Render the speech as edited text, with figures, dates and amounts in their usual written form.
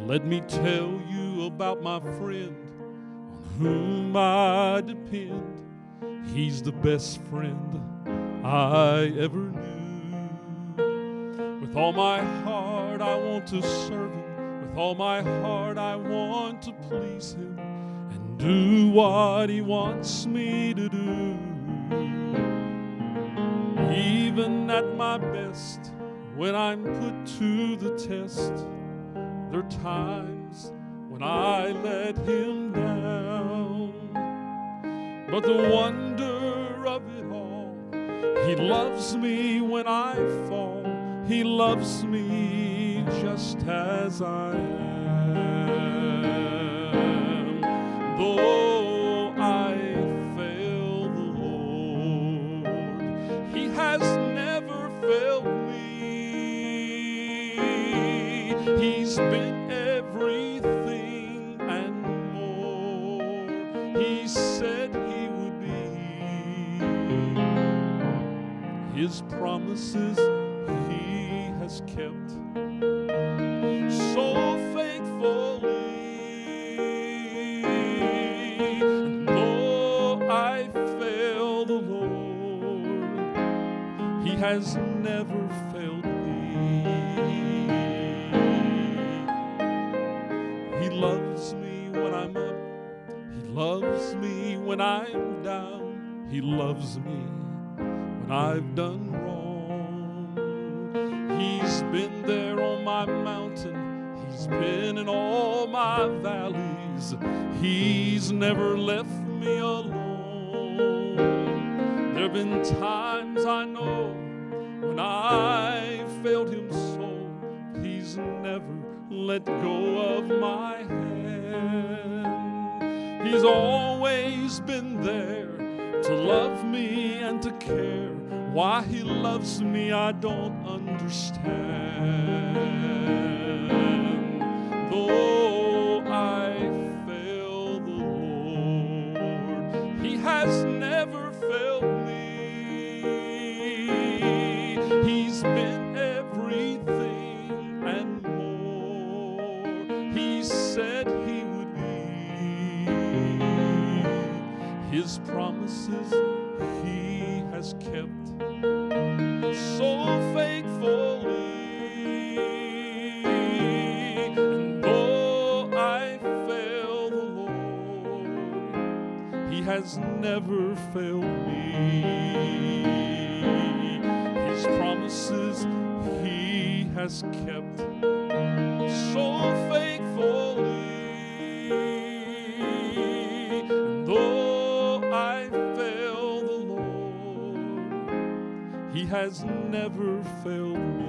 Let me tell you about my friend on whom I depend. He's the best friend I ever knew. With all my heart I want to serve him. With all my heart I want to please him and do what he wants me to do. Even at my best, when I'm put to the test, there are times when I let him down. But the wonder of it all, he loves me when I fall. He loves me just as I am. Though I fail the Lord, he has never failed me. He's been everything and more he said he would be. His promises he has kept so faithfully. And though I fail the Lord, he has never failed me. He loves me when I'm up. He loves me when I'm down. He loves me when I've done wrong. He's been there on my mountain. He's been in all my valleys. He's never left me alone. There have been times I know when I failed him so. He's never let go of my hand. He's always been there to love me and to care. Why he loves me I don't understand. Though I fail the Lord, he has never failed me. He's been everything and more he said he would be. His promises he has kept so faithfully. And though I fail the Lord, he has never failed me. His promises he has kept so faithfully. And though I fail the Lord, he has never failed me.